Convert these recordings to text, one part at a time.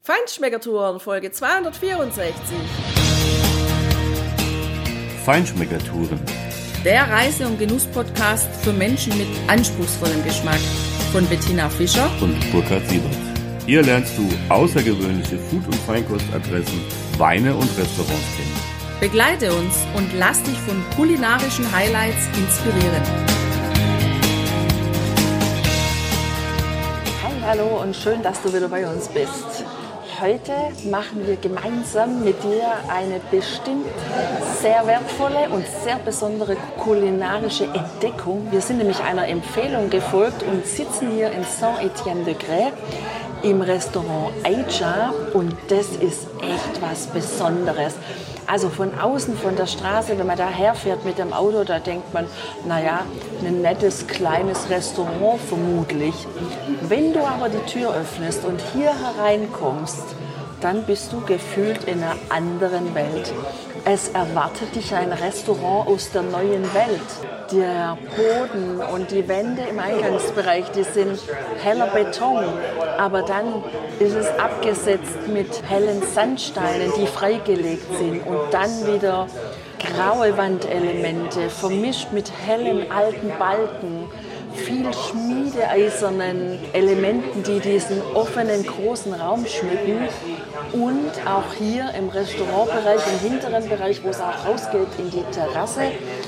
Feinschmeckertouren, Folge 264. Feinschmeckertouren. Der Reise- und Genuss-Podcast für Menschen mit anspruchsvollem Geschmack. Von Bettina Fischer und Burkhard Siebert. Hier lernst du außergewöhnliche Food- und Feinkostadressen, Weine und Restaurants kennen. Begleite uns und lass dich von kulinarischen Highlights inspirieren. Hi, hallo und schön, dass du wieder bei uns bist. Heute machen wir gemeinsam mit dir eine bestimmt sehr wertvolle und sehr besondere kulinarische Entdeckung. Wir sind nämlich einer Empfehlung gefolgt und sitzen hier in Saint-Étienne-de-Grès im Restaurant Aïcha und das ist echt was Besonderes. Also von außen, von der Straße, wenn man da herfährt mit dem Auto, da denkt man, naja, ein nettes, kleines Restaurant vermutlich. Wenn du aber die Tür öffnest und hier hereinkommst, dann bist du gefühlt in einer anderen Welt. Es erwartet dich ein Restaurant aus der neuen Welt. Der Boden und die Wände im Eingangsbereich, die sind heller Beton, aber dann ist es abgesetzt mit hellen Sandsteinen, die freigelegt sind und dann wieder graue Wandelemente, vermischt mit hellen alten Balken, viel schmiedeeisernen Elementen, die diesen offenen großen Raum schmücken. Und auch hier im Restaurantbereich, im hinteren Bereich, wo es auch rausgeht in die Terrasse,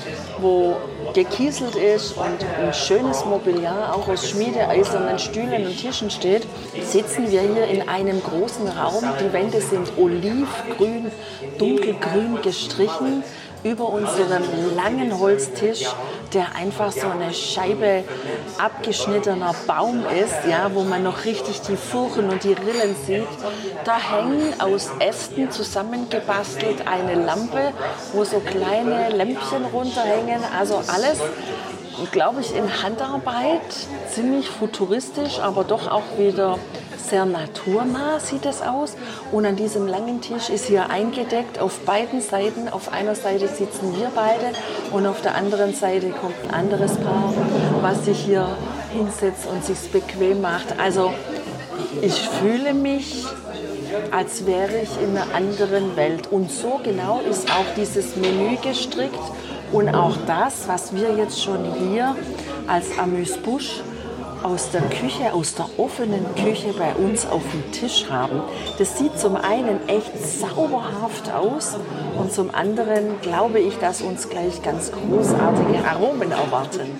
wo gekieselt ist und ein schönes Mobiliar auch aus schmiedeeisernen Stühlen und Tischen steht, sitzen wir hier in einem großen Raum. Die Wände sind olivgrün, dunkelgrün gestrichen. Über unserem langen Holztisch, der einfach so eine Scheibe abgeschnittener Baum ist, ja, wo man noch richtig die Furchen und die Rillen sieht. Da hängen aus Ästen zusammengebastelt eine Lampe, wo so kleine Lämpchen runterhängen. Also alles, glaube ich, in Handarbeit, ziemlich futuristisch, aber doch auch wieder sehr naturnah sieht es aus. Und an diesem langen Tisch ist hier eingedeckt auf beiden Seiten. Auf einer Seite sitzen wir beide und auf der anderen Seite kommt ein anderes Paar, was sich hier hinsetzt und sich bequem macht. Also ich fühle mich, als wäre ich in einer anderen Welt. Und so genau ist auch dieses Menü gestrickt. Und auch das, was wir jetzt schon hier als Amuse-Bouche aus der Küche, aus der offenen Küche bei uns auf dem Tisch haben. Das sieht zum einen echt sauberhaft aus und zum anderen glaube ich, dass uns gleich ganz großartige Aromen erwarten.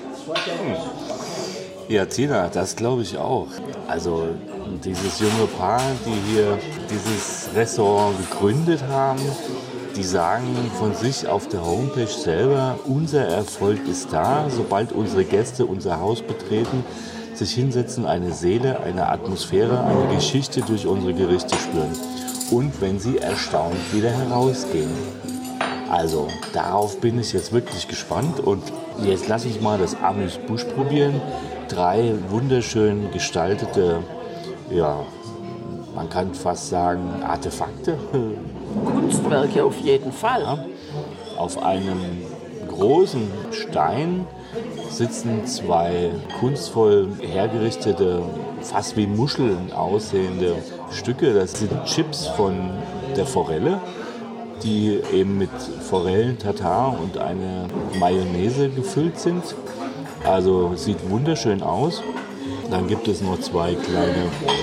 Ja, Tina, das glaube ich auch. Also dieses junge Paar, die hier dieses Restaurant gegründet haben, die sagen von sich auf der Homepage selber, unser Erfolg ist da, sobald unsere Gäste unser Haus betreten, sich hinsetzen, eine Seele, eine Atmosphäre, eine Geschichte durch unsere Gerichte spüren. Und wenn sie erstaunt wieder herausgehen. Also darauf bin ich jetzt wirklich gespannt und jetzt lasse ich mal das Amuse-Bouche probieren. 3 wunderschön gestaltete, ja, man kann fast sagen Artefakte. Kunstwerke auf jeden Fall. Ja, auf einem großen Stein sitzen 2 kunstvoll hergerichtete, fast wie Muscheln aussehende Stücke. Das sind Chips von der Forelle, die eben mit Forellen-Tatar und einer Mayonnaise gefüllt sind. Also sieht wunderschön aus. Dann gibt es noch 2 kleine,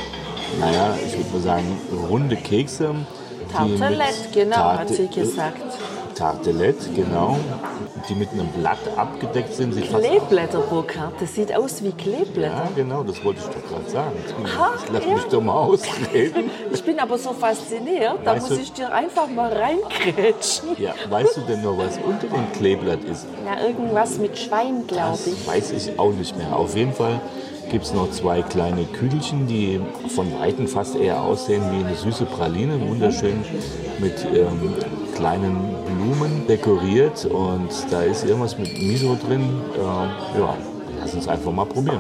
naja, ich würde mal sagen, runde Kekse. Tartelett, genau, hat sie gesagt. Tartelett, genau, die mit einem Blatt abgedeckt sind. Kleeblätter, Burkhard, das sieht aus wie Kleeblätter. Ja, genau, das wollte ich doch gerade sagen. Lass ja. mich doch mal ausreden. Ich bin aber so fasziniert, da muss ich dir einfach mal reinkrätschen. Ja, weißt du denn noch, was unter dem Kleeblatt ist? Na, irgendwas mit Schwein, glaube ich. Das weiß ich auch nicht mehr. Auf jeden Fall gibt es noch 2 kleine Kügelchen, die von Weitem fast eher aussehen wie eine süße Praline, wunderschön mit kleinen Blumen dekoriert und da ist irgendwas mit Miso drin. Ja, lass uns einfach mal probieren.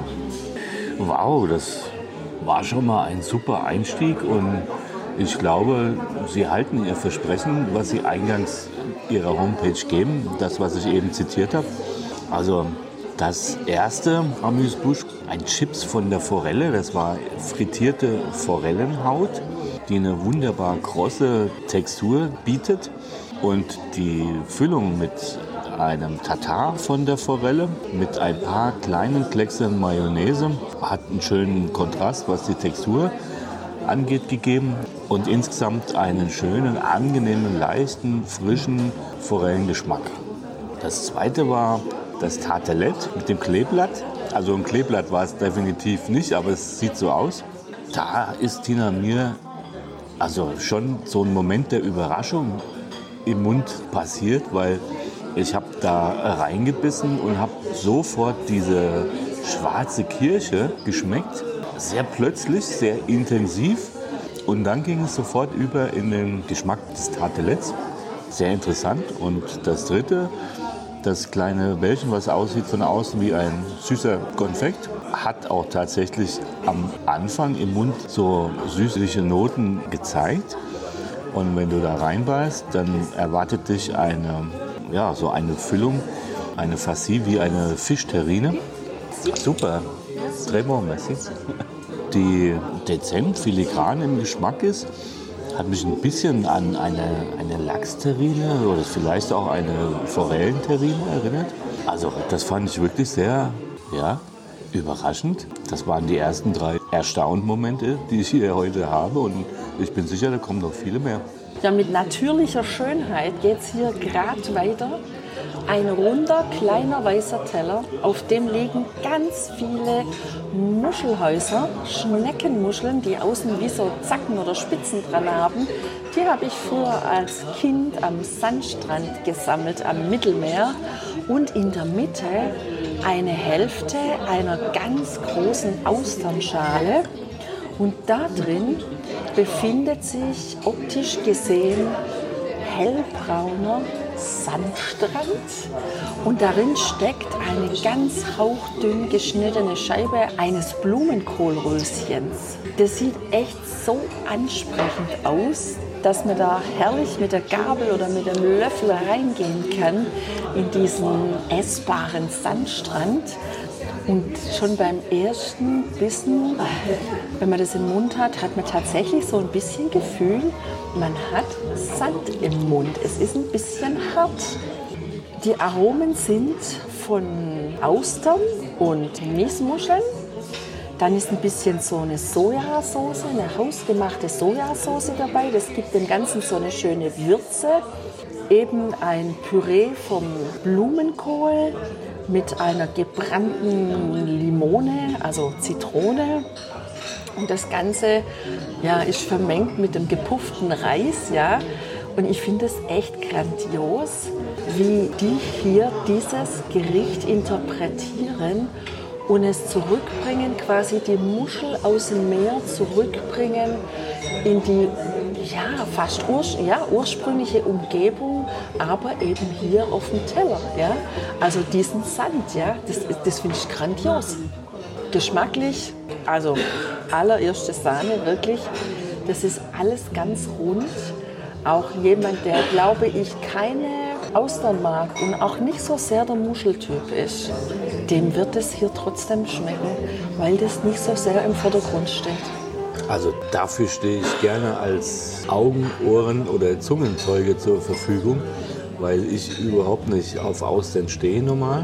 Wow, das war schon mal ein super Einstieg und ich glaube, Sie halten Ihr Versprechen, was Sie eingangs Ihrer Homepage geben, das, was ich eben zitiert habe. Also das erste Amuse-Bouche, ein Chips von der Forelle, das war frittierte Forellenhaut. die eine wunderbar krosse Textur bietet. Und die Füllung mit einem Tatar von der Forelle, mit ein paar kleinen Klecksen Mayonnaise, hat einen schönen Kontrast, was die Textur angeht, gegeben. Und insgesamt einen schönen, angenehmen, leichten, frischen Forellengeschmack. Das zweite war das Tartelett mit dem Kleeblatt. Also ein Kleeblatt war es definitiv nicht, aber es sieht so aus. Da ist Tina mir also schon so ein Moment der Überraschung im Mund passiert, weil ich habe da reingebissen und habe sofort diese schwarze Kirsche geschmeckt. Sehr plötzlich, sehr intensiv. Und dann ging es sofort über in den Geschmack des Tarteletts. Sehr interessant. Und das dritte, das kleine Bällchen, was aussieht von außen wie ein süßer Konfekt, hat auch tatsächlich am Anfang im Mund so süßliche Noten gezeigt. Und wenn du da reinbeißt, dann erwartet dich eine Füllung, eine Farci wie eine Fischterrine. Super, très bon, merci. Die dezent filigran im Geschmack ist, hat mich ein bisschen an eine Lachsterrine oder vielleicht auch eine Forellenterrine erinnert. Also das fand ich wirklich sehr überraschend. Das waren die ersten 3 Erstaunt-Momente, die ich hier heute habe. Und ich bin sicher, da kommen noch viele mehr. Ja, mit natürlicher Schönheit geht es hier gerade weiter. Ein runder, kleiner, weißer Teller, auf dem liegen ganz viele Muschelhäuser, Schneckenmuscheln, die außen wie so Zacken oder Spitzen dran haben. Die habe ich früher als Kind am Sandstrand gesammelt, am Mittelmeer. Und in der Mitte eine Hälfte einer ganz großen Austernschale. Und da drin befindet sich optisch gesehen hellbrauner Sandstrand und darin steckt eine ganz hauchdünn geschnittene Scheibe eines Blumenkohlröschens. Das sieht echt so ansprechend aus, dass man da herrlich mit der Gabel oder mit dem Löffel reingehen kann in diesen essbaren Sandstrand. Und schon beim ersten Bissen, wenn man das im Mund hat, hat man tatsächlich so ein bisschen Gefühl, man hat Sand im Mund. Es ist ein bisschen hart. Die Aromen sind von Austern und Miesmuscheln. Dann ist ein bisschen so eine Sojasauce, eine hausgemachte Sojasauce dabei. Das gibt dem Ganzen so eine schöne Würze. Eben ein Püree vom Blumenkohl mit einer gebrannten Limone, also Zitrone. Und das Ganze ist vermengt mit dem gepufften Reis. Ja. Und ich finde es echt grandios, wie die hier dieses Gericht interpretieren und es zurückbringen, quasi die Muschel aus dem Meer zurückbringen in die fast ursprüngliche Umgebung, aber eben hier auf dem Teller. Ja? Also diesen Sand, das finde ich grandios. Geschmacklich, also allererste Sahne, wirklich, das ist alles ganz rund. Auch jemand, der, glaube ich, keine Austern mag und auch nicht so sehr der Muscheltyp ist, dem wird es hier trotzdem schmecken, weil das nicht so sehr im Vordergrund steht. Also dafür stehe ich gerne als Augen-, Ohren- oder Zungenzeuge zur Verfügung, weil ich überhaupt nicht auf Austern stehe normal.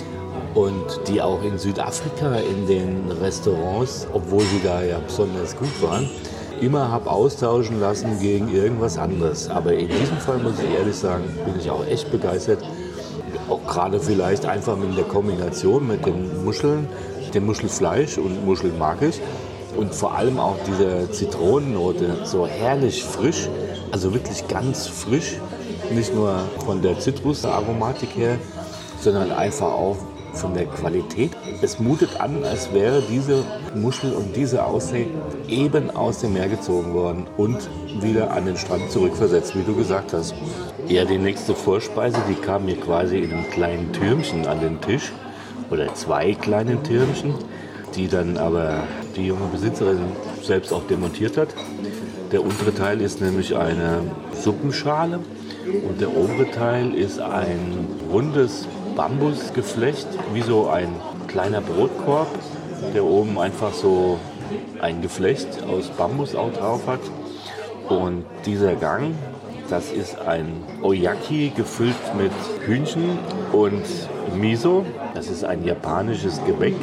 Und die auch in Südafrika in den Restaurants, obwohl sie da ja besonders gut waren, immer habe austauschen lassen gegen irgendwas anderes. Aber in diesem Fall, muss ich ehrlich sagen, bin ich auch echt begeistert. Auch gerade vielleicht einfach mit der Kombination mit den Muscheln, dem Muschelfleisch und Muscheln mag ich. Und vor allem auch diese Zitronennote, so herrlich frisch, also wirklich ganz frisch. Nicht nur von der Zitrusaromatik her, sondern einfach auch von der Qualität. Es mutet an, als wäre diese Muschel und diese Aussee eben aus dem Meer gezogen worden und wieder an den Strand zurückversetzt, wie du gesagt hast. Ja, die nächste Vorspeise, die kam mir quasi in einem kleinen Türmchen an den Tisch oder 2 kleinen Türmchen, die dann aber die junge Besitzerin selbst auch demontiert hat. Der untere Teil ist nämlich eine Suppenschale und der obere Teil ist ein rundes Bambusgeflecht, wie so ein kleiner Brotkorb, der oben einfach so ein Geflecht aus Bambus auch drauf hat. Und dieser Gang, das ist ein Oyaki gefüllt mit Hühnchen und Miso. Das ist ein japanisches Gebäck,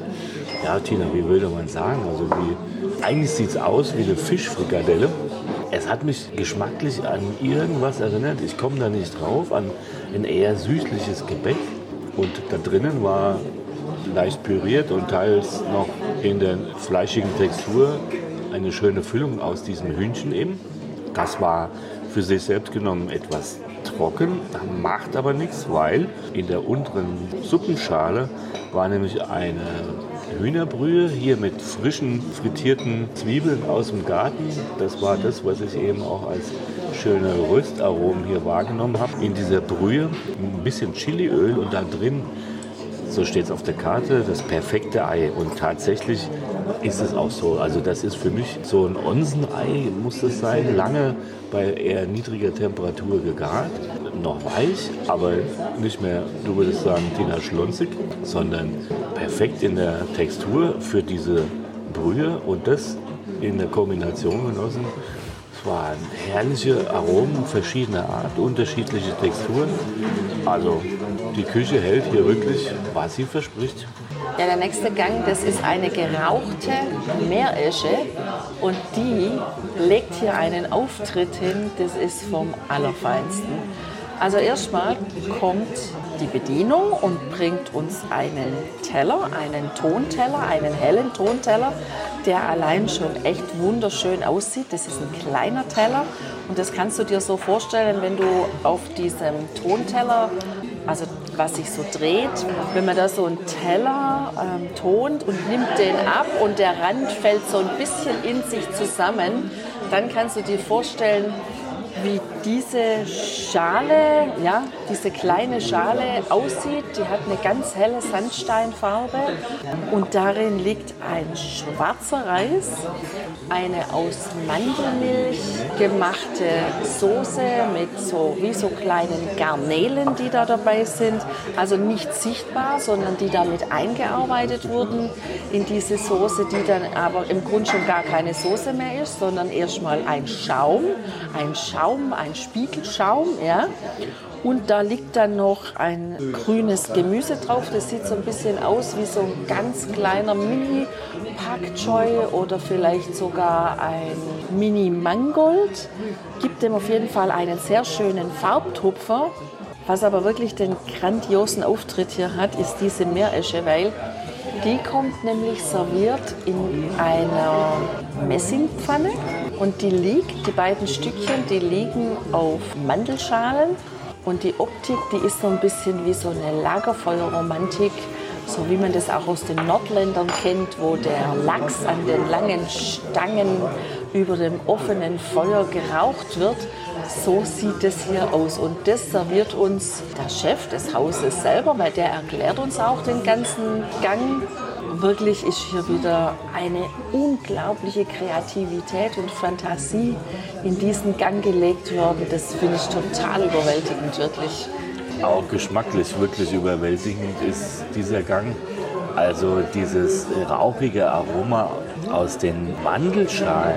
ja Tina, wie würde man sagen, eigentlich sieht es aus wie eine Fischfrikadelle. Es hat mich geschmacklich an irgendwas erinnert, ich komme da nicht drauf, an ein eher süßliches Gebäck. Und da drinnen war leicht püriert und teils noch in der fleischigen Textur eine schöne Füllung aus diesem Hühnchen eben. Das war für sich selbst genommen etwas trocken, macht aber nichts, weil in der unteren Suppenschale war nämlich eine Hühnerbrühe, hier mit frischen frittierten Zwiebeln aus dem Garten. Das war das, was ich eben auch als schöne Röstaromen hier wahrgenommen habe. In dieser Brühe ein bisschen Chiliöl und da drin, so steht es auf der Karte, das perfekte Ei. Und tatsächlich ist es auch so. Also das ist für mich so ein Onsen-Ei, muss das sein, lange bei eher niedriger Temperatur gegart. Noch weich, aber nicht mehr, du würdest sagen, Tina, schlunzig, sondern perfekt in der Textur für diese Brühe und das in der Kombination genossen. Es waren herrliche Aromen verschiedener Art, unterschiedliche Texturen. Also die Küche hält hier wirklich, was sie verspricht. Ja, der nächste Gang, das ist eine gerauchte Meeresche und die legt hier einen Auftritt hin, das ist vom Allerfeinsten. Also erstmal kommt die Bedienung und bringt uns einen Teller, einen Tonteller, einen hellen Tonteller, der allein schon echt wunderschön aussieht. Das ist ein kleiner Teller und das kannst du dir so vorstellen, wenn du auf diesem Tonteller, also was sich so dreht, wenn man da so einen Teller tont und nimmt den ab und der Rand fällt so ein bisschen in sich zusammen, dann kannst du dir vorstellen, wie diese Schale, ja, diese kleine Schale aussieht. Die hat eine ganz helle Sandsteinfarbe und darin liegt ein schwarzer Reis, eine aus Mandelmilch gemachte Soße mit so kleinen Garnelen, die da dabei sind. Also nicht sichtbar, sondern die damit eingearbeitet wurden in diese Soße, die dann aber im Grunde schon gar keine Soße mehr ist, sondern erstmal ein Schaum, ein Spiegelschaum, ja. Und da liegt dann noch ein grünes Gemüse drauf. Das sieht so ein bisschen aus wie so ein ganz kleiner Mini-Pak Choi oder vielleicht sogar ein Mini-Mangold. Gibt dem auf jeden Fall einen sehr schönen Farbtupfer. Was aber wirklich den grandiosen Auftritt hier hat, ist diese Meeresche, weil die kommt nämlich serviert in einer Messingpfanne und die beiden Stückchen, die liegen auf Mandelschalen und die Optik, die ist so ein bisschen wie so eine Lagerfeuerromantik, so wie man das auch aus den Nordländern kennt, wo der Lachs an den langen Stangen über dem offenen Feuer geraucht wird. So sieht es hier aus und das serviert uns der Chef des Hauses selber, weil der erklärt uns auch den ganzen Gang. Wirklich ist hier wieder eine unglaubliche Kreativität und Fantasie in diesen Gang gelegt worden. Das finde ich total überwältigend, wirklich. Auch geschmacklich wirklich überwältigend ist dieser Gang. Also dieses rauchige Aroma aus den Mandelschalen,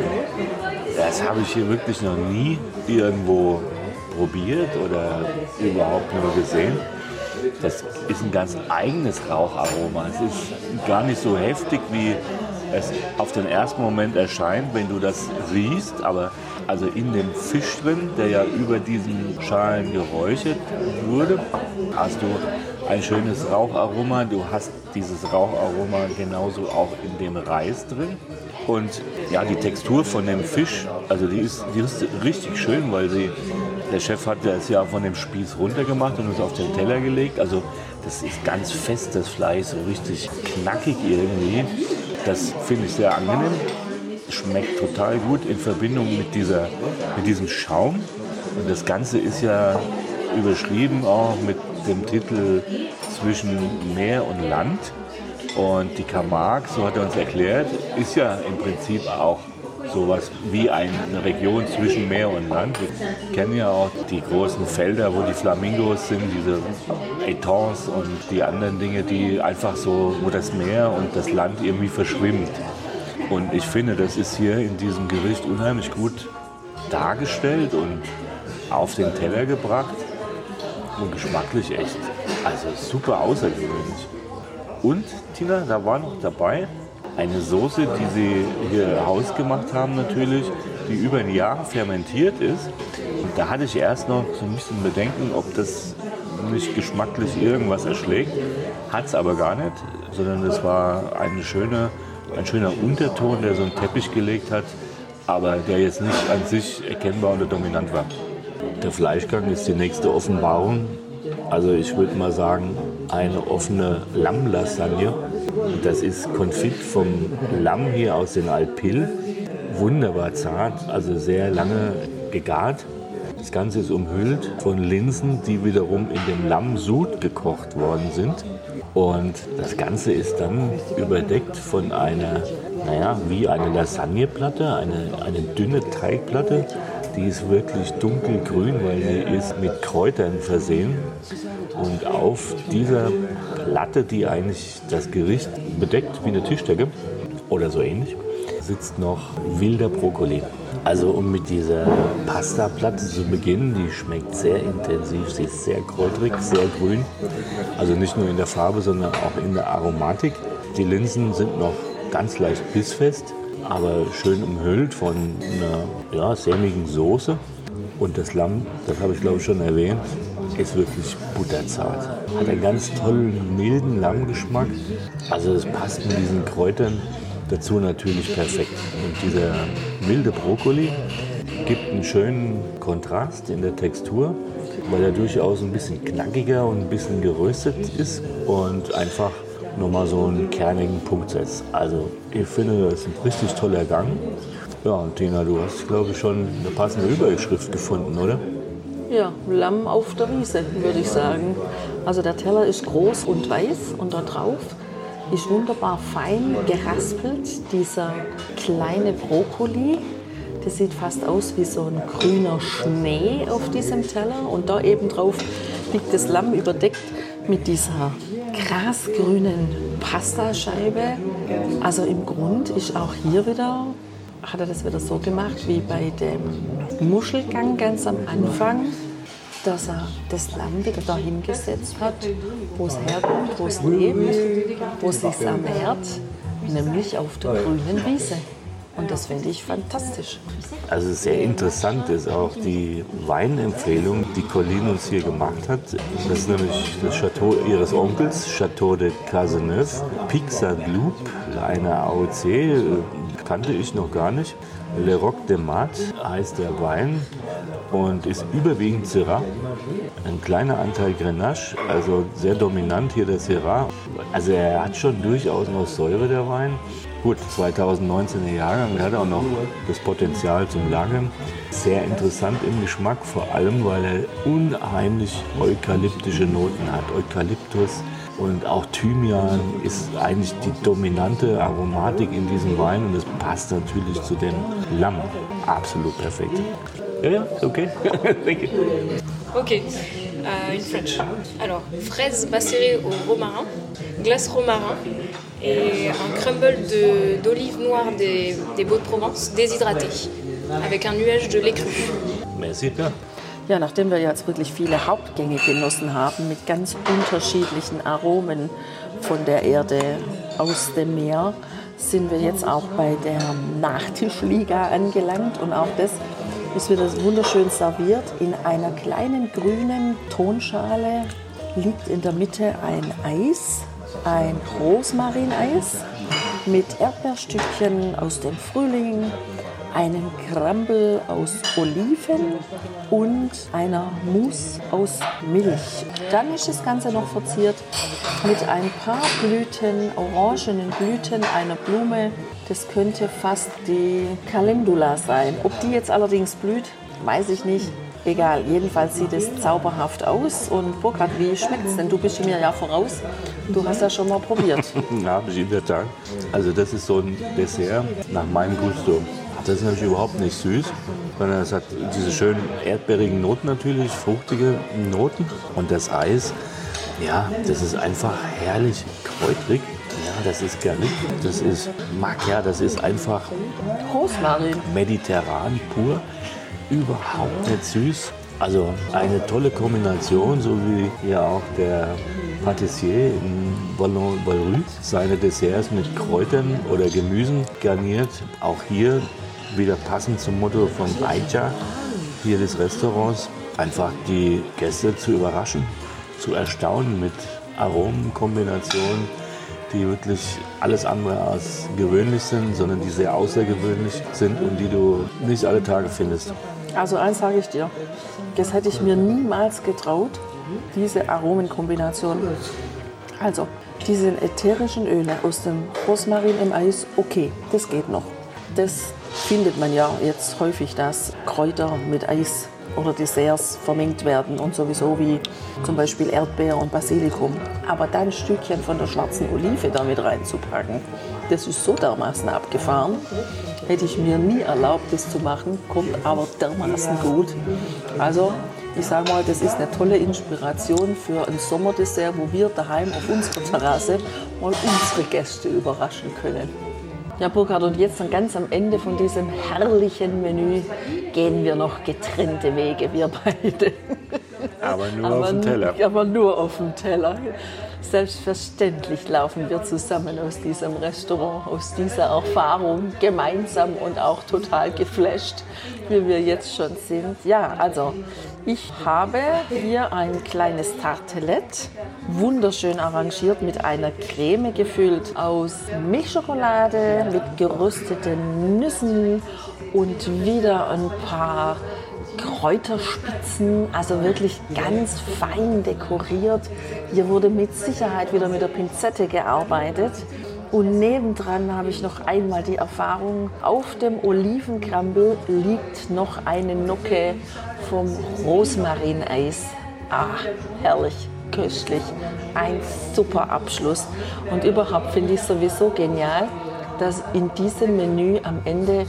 das habe ich hier wirklich noch nie irgendwo probiert oder überhaupt nur gesehen. Das ist ein ganz eigenes Raucharoma. Es ist gar nicht so heftig, wie es auf den ersten Moment erscheint, wenn du das riechst. Aber also in dem Fisch drin, der ja über diesen Schalen geräuchert wurde, hast du ein schönes Raucharoma. Du hast dieses Raucharoma genauso auch in dem Reis drin. Und ja, die Textur von dem Fisch, also die ist richtig schön, weil der Chef hat das ja von dem Spieß runtergemacht und es auf den Teller gelegt. Also das ist ganz fest, das Fleisch, so richtig knackig irgendwie. Das finde ich sehr angenehm. Schmeckt total gut in Verbindung mit diesem Schaum. Und das Ganze ist ja überschrieben auch mit dem Titel Zwischen Meer und Land. Und die Camargue, so hat er uns erklärt, ist ja im Prinzip auch sowas wie eine Region zwischen Meer und Land. Wir kennen ja auch die großen Felder, wo die Flamingos sind, diese Etangs und die anderen Dinge, die einfach so, wo das Meer und das Land irgendwie verschwimmt. Und ich finde, das ist hier in diesem Gericht unheimlich gut dargestellt und auf den Teller gebracht und geschmacklich echt, also super außergewöhnlich. Und Tina, da war noch dabei eine Soße, die sie hier hausgemacht haben natürlich, die über ein Jahr fermentiert ist. Und da hatte ich erst noch so ein bisschen Bedenken, ob das nicht geschmacklich irgendwas erschlägt. Hat es aber gar nicht, sondern es war ein schöner Unterton, der so einen Teppich gelegt hat, aber der jetzt nicht an sich erkennbar oder dominant war. Der Fleischgang ist die nächste Offenbarung. Also ich würde mal sagen, eine offene Lammlasagne. Das ist Konfit vom Lamm hier aus den Alpilles. Wunderbar zart, also sehr lange gegart. Das Ganze ist umhüllt von Linsen, die wiederum in dem Lammsud gekocht worden sind. Und das Ganze ist dann überdeckt von einer, wie eine Lasagneplatte, eine dünne Teigplatte. Die ist wirklich dunkelgrün, weil sie ist mit Kräutern versehen. Und auf dieser Platte, die eigentlich das Gericht bedeckt, wie eine Tischdecke oder so ähnlich, sitzt noch wilder Brokkoli. Also um mit dieser Pastaplatte zu beginnen, die schmeckt sehr intensiv, sie ist sehr kräuterig, sehr grün. Also nicht nur in der Farbe, sondern auch in der Aromatik. Die Linsen sind noch ganz leicht bissfest, aber schön umhüllt von einer sämigen Soße. Und das Lamm, das habe ich glaube ich schon erwähnt, ist wirklich butterzart. Hat einen ganz tollen, milden Lammgeschmack. Also es passt mit diesen Kräutern dazu natürlich perfekt. Und dieser milde Brokkoli gibt einen schönen Kontrast in der Textur, weil er durchaus ein bisschen knackiger und ein bisschen geröstet ist und einfach nochmal so einen kernigen Punkt setzt. Also ich finde, das ist ein richtig toller Gang. Ja, und Tina, du hast, glaube ich, schon eine passende Überschrift gefunden, oder? Ja, Lamm auf der Wiese, würde ich sagen. Also der Teller ist groß und weiß und da drauf ist wunderbar fein geraspelt dieser kleine Brokkoli. Das sieht fast aus wie so ein grüner Schnee auf diesem Teller. Und da eben drauf liegt das Lamm überdeckt mit dieser grasgrünen Pastascheibe. Also im Grund ist auch hier wieder, hat er das wieder so gemacht wie bei dem Muschelgang ganz am Anfang, dass er das Lamm wieder dahin gesetzt hat, wo es herkommt, wo es lebt, wo es sich ernährt, nämlich auf der grünen Wiese. Und das finde ich fantastisch. Also sehr interessant ist auch die Weinempfehlung, die Colline uns hier gemacht hat. Das ist nämlich das Chateau ihres Onkels, Chateau de Cazeneuve. Pixadeloup, eine AOC, kannte ich noch gar nicht. Le Roc de Mat heißt der Wein und ist überwiegend Syrah. Ein kleiner Anteil Grenache, also sehr dominant hier der Syrah. Also er hat schon durchaus noch Säure, der Wein. Gut, 2019er Jahrgang, er hat auch noch das Potenzial zum Lagern. Sehr interessant im Geschmack, vor allem weil er unheimlich eukalyptische Noten hat. Eukalyptus und auch Thymian ist eigentlich die dominante Aromatik in diesem Wein und es passt natürlich zu dem Lamm. Absolut perfekt. Ja, okay. Thank you. Ok, une French. Alors, fraises macérées au romarin, glace romarin et un crumble d'olives noires des Baux-de-Provence déshydratées avec un nuage de lait cru. Merci, Pierre. Ja, nachdem wir jetzt wirklich viele Hauptgänge genossen haben mit ganz unterschiedlichen Aromen von der Erde aus dem Meer, sind wir jetzt auch bei der Nachtischliga angelangt und auch das ist wieder wunderschön serviert. In einer kleinen grünen Tonschale liegt in der Mitte ein Eis, ein Rosmarineis mit Erdbeerstückchen aus dem Frühling, einen Crumble aus Oliven und einer Mousse aus Milch. Dann ist das Ganze noch verziert mit ein paar Blüten, orangenen Blüten einer Blume. Das könnte fast die Calendula sein. Ob die jetzt allerdings blüht, weiß ich nicht. Egal, jedenfalls sieht es zauberhaft aus. Und Burkhard, wie schmeckt es denn? Du bist mir ja voraus. Du hast ja schon mal probiert. Ja, habe ich in der Tat. Also das ist so ein Dessert nach meinem Gusto. Das ist natürlich überhaupt nicht süß, sondern es hat diese schönen erdbeerigen Noten natürlich, fruchtige Noten. Und das Eis, ja, das ist einfach herrlich kräutrig. Ja, das ist Garlic, das ist Macchia, das ist einfach Rosmarin. mediterran pur. überhaupt nicht süß. Also eine tolle Kombination, so wie ja auch der Patissier in Ballon-Ballerue seine Desserts mit Kräutern oder Gemüsen garniert. Auch hier wieder passend zum Motto von Aija, hier des Restaurants, einfach die Gäste zu überraschen, zu erstaunen mit Aromenkombinationen, die wirklich alles andere als gewöhnlich sind, sondern die sehr außergewöhnlich sind und die du nicht alle Tage findest. Also eins sage ich dir, das hätte ich mir niemals getraut, diese Aromenkombination. Also diese ätherischen Öle aus dem Rosmarin im Eis, okay, das geht noch. Das findet man ja jetzt häufig, dass Kräuter mit Eis oder Desserts vermengt werden und sowieso wie zum Beispiel Erdbeer und Basilikum. Aber dann ein Stückchen von der schwarzen Olive damit reinzupacken, das ist so dermaßen abgefahren. Hätte ich mir nie erlaubt, das zu machen, kommt aber dermaßen gut. Also ich sage mal, das ist eine tolle Inspiration für ein Sommerdessert, wo wir daheim auf unserer Terrasse mal unsere Gäste überraschen können. Ja, Burkhard, und jetzt dann ganz am Ende von diesem herrlichen Menü gehen wir noch getrennte Wege, wir beide. Aber nur auf dem Teller. Aber nur auf dem Teller. Selbstverständlich laufen wir zusammen aus diesem Restaurant, aus dieser Erfahrung gemeinsam und auch total geflasht, wie wir jetzt schon sind. Ja, also ich habe hier ein kleines Tartelett, wunderschön arrangiert mit einer Creme gefüllt aus Milchschokolade mit gerösteten Nüssen und wieder ein paar Kräuterspitzen, also wirklich ganz fein dekoriert. Hier wurde mit Sicherheit wieder mit der Pinzette gearbeitet. Und nebendran habe ich noch einmal die Erfahrung, auf dem Olivenkrambel liegt noch eine Nocke vom Rosmarineis. Ah, herrlich, köstlich, ein super Abschluss. Und überhaupt finde ich sowieso genial, dass in diesem Menü am Ende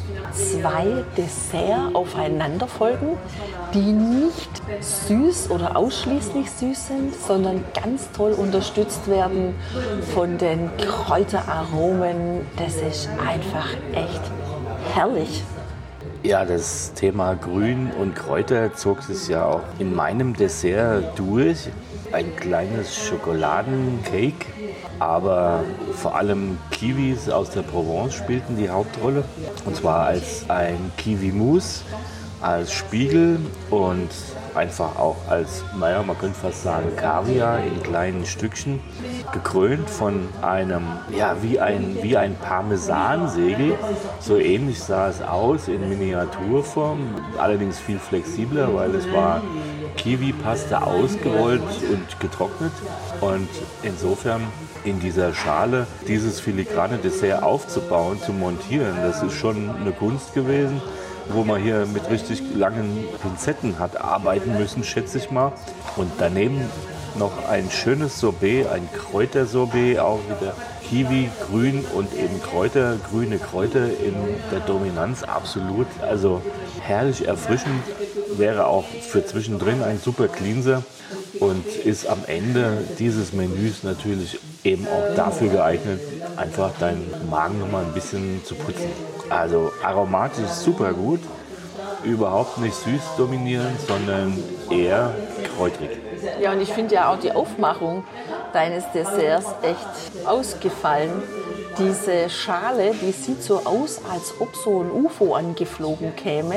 2 Desserts aufeinander folgen, die nicht süß oder ausschließlich süß sind, sondern ganz toll unterstützt werden von den Kräuteraromen. Das ist einfach echt herrlich. Ja, das Thema Grün und Kräuter zog sich ja auch in meinem Dessert durch. Ein kleines Schokoladencake, aber vor allem Kiwis aus der Provence spielten die Hauptrolle. Und zwar als ein Kiwi-Mousse, als Spiegel und einfach auch als, naja, man könnte fast sagen, Kaviar in kleinen Stückchen, gekrönt von einem, ja, wie ein Parmesansegel. So ähnlich sah es aus in Miniaturform, allerdings viel flexibler, weil es war Kiwi-Paste ausgerollt und getrocknet. Und insofern in dieser Schale dieses filigrane Dessert aufzubauen, zu montieren, das ist schon eine Kunst gewesen, wo man hier mit richtig langen Pinzetten hat arbeiten müssen, schätze ich mal. Und daneben noch ein schönes Sorbet, ein Kräutersorbet, auch wieder Kiwi, Grün und eben Kräuter, grüne Kräuter in der Dominanz, absolut. Also herrlich erfrischend, wäre auch für zwischendrin ein super Cleanser und ist am Ende dieses Menüs natürlich eben auch dafür geeignet, einfach deinen Magen nochmal ein bisschen zu putzen. Also aromatisch super gut, überhaupt nicht süß dominierend, sondern eher kräutrig. Ja, und ich finde ja auch die Aufmachung deines Desserts echt ausgefallen. Diese Schale, die sieht so aus, als ob so ein UFO angeflogen käme.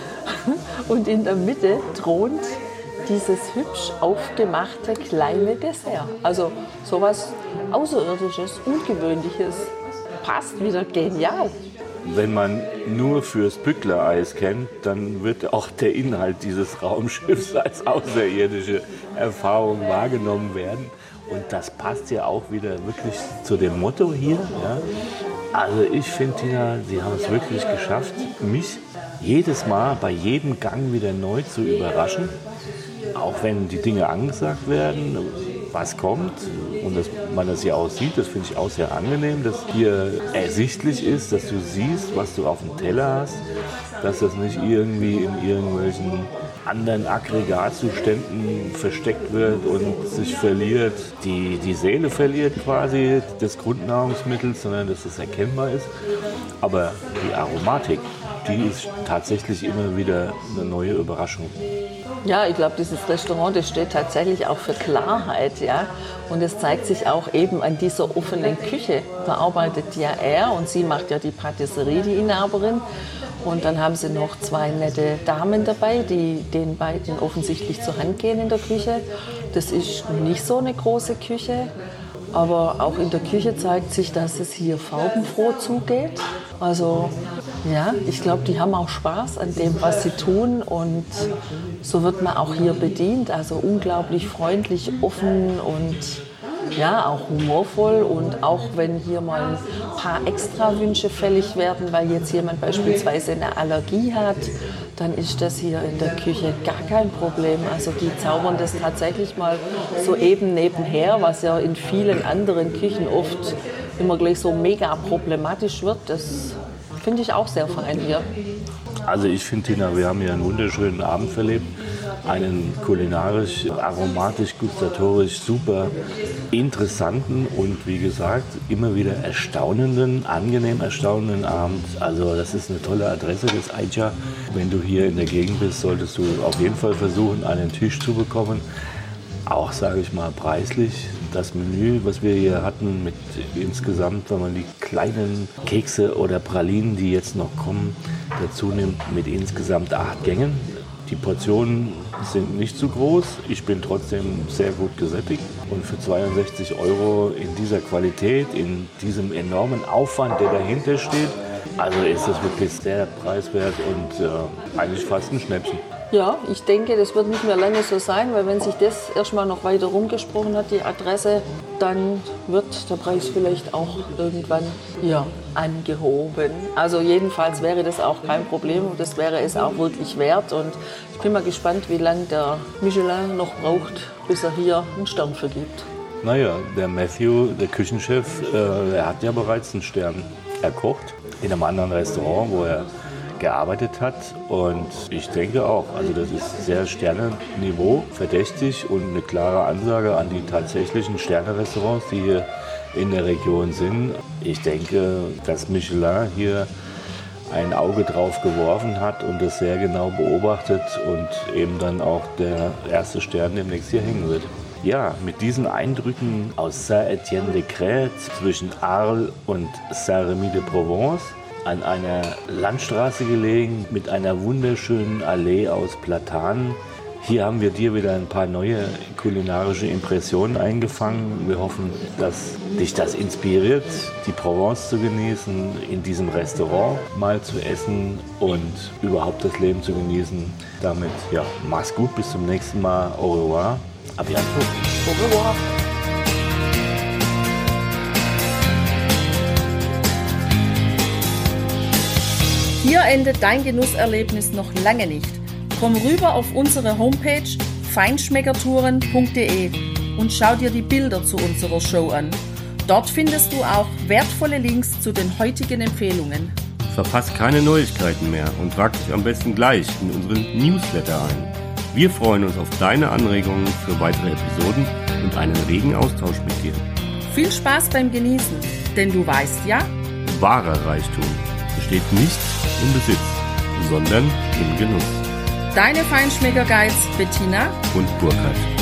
Und in der Mitte thront dieses hübsch aufgemachte kleine Dessert. Also sowas Außerirdisches, Ungewöhnliches. Passt wieder genial. Wenn man nur fürs Bückler-Eis kennt, dann wird auch der Inhalt dieses Raumschiffs als außerirdische Erfahrung wahrgenommen werden. Und das passt ja auch wieder wirklich zu dem Motto hier. Ja. Also ich finde, Tina, Sie haben es wirklich geschafft, mich jedes Mal bei jedem Gang wieder neu zu überraschen. Auch wenn die Dinge angesagt werden, was kommt und dass man das hier auch sieht, das finde ich auch sehr angenehm, dass hier ersichtlich ist, dass du siehst, was du auf dem Teller hast, dass das nicht irgendwie in irgendwelchen anderen Aggregatzuständen versteckt wird und sich verliert, die Seele verliert quasi des Grundnahrungsmittels, sondern dass es erkennbar ist. Aber die Aromatik, die ist tatsächlich immer wieder eine neue Überraschung. Ja, ich glaube, dieses Restaurant, das steht tatsächlich auch für Klarheit, ja. Und es zeigt sich auch eben an dieser offenen Küche. Da arbeitet ja er und sie macht ja die Patisserie, die Inhaberin. Und dann haben sie noch 2 nette Damen dabei, die den beiden offensichtlich zur Hand gehen in der Küche. Das ist nicht so eine große Küche. Aber auch in der Küche zeigt sich, dass es hier farbenfroh zugeht. Also ja, ich glaube, die haben auch Spaß an dem, was sie tun. Und so wird man auch hier bedient. Also unglaublich freundlich, offen und ja, auch humorvoll. Und auch wenn hier mal ein paar Extrawünsche fällig werden, weil jetzt jemand beispielsweise eine Allergie hat, dann ist das hier in der Küche gar kein Problem. Also die zaubern das tatsächlich mal so eben nebenher, was ja in vielen anderen Küchen oft immer gleich so mega problematisch wird. Das finde ich auch sehr fein hier. Also ich finde, Tina, wir haben hier einen wunderschönen Abend verlebt. Einen kulinarisch, aromatisch, gustatorisch super interessanten und wie gesagt immer wieder erstaunenden, angenehm erstaunenden Abend. Also das ist eine tolle Adresse, das Aija. Wenn du hier in der Gegend bist, solltest du auf jeden Fall versuchen, einen Tisch zu bekommen. Auch, sage ich mal, preislich. Das Menü, was wir hier hatten, mit insgesamt, wenn man die kleinen Kekse oder Pralinen, die jetzt noch kommen, dazu nimmt, mit insgesamt 8 Gängen. Die Portionen sind nicht zu groß. Ich bin trotzdem sehr gut gesättigt. Und für 62 € in dieser Qualität, in diesem enormen Aufwand, der dahinter steht, also ist das wirklich sehr preiswert und eigentlich fast ein Schnäppchen. Ja, ich denke, das wird nicht mehr lange so sein, weil wenn sich das erstmal noch weiter rumgesprochen hat, die Adresse, dann wird der Preis vielleicht auch irgendwann hier angehoben. Also jedenfalls wäre das auch kein Problem und das wäre es auch wirklich wert. Und ich bin mal gespannt, wie lange der Michelin noch braucht, bis er hier einen Stern vergibt. Naja, der Matthew, der Küchenchef, er hat ja bereits einen Stern erkocht in einem anderen Restaurant, wo er gearbeitet hat, und ich denke auch, also das ist sehr Sternenniveau, verdächtig und eine klare Ansage an die tatsächlichen Sterne-Restaurants, die hier in der Region sind. Ich denke, dass Michelin hier ein Auge drauf geworfen hat und das sehr genau beobachtet und eben dann auch der erste Stern demnächst hier hängen wird. Ja, mit diesen Eindrücken aus Saint-Étienne-de-Crète zwischen Arles und Saint-Rémy-de-Provence, an einer Landstraße gelegen mit einer wunderschönen Allee aus Platanen. Hier haben wir dir wieder ein paar neue kulinarische Impressionen eingefangen. Wir hoffen, dass dich das inspiriert, die Provence zu genießen, in diesem Restaurant mal zu essen und überhaupt das Leben zu genießen. Damit, ja, mach's gut, bis zum nächsten Mal. Au revoir. À bientôt. Au revoir. Hier endet dein Genusserlebnis noch lange nicht. Komm rüber auf unsere Homepage feinschmeckertouren.de und schau dir die Bilder zu unserer Show an. Dort findest du auch wertvolle Links zu den heutigen Empfehlungen. Verpasst keine Neuigkeiten mehr und trag dich am besten gleich in unseren Newsletter ein. Wir freuen uns auf deine Anregungen für weitere Episoden und einen regen Austausch mit dir. Viel Spaß beim Genießen, denn du weißt ja, Wahrer Reichtum besteht nicht im Besitz, sondern im Genuss. Deine Feinschmecker-Guides Bettina und Burkhard.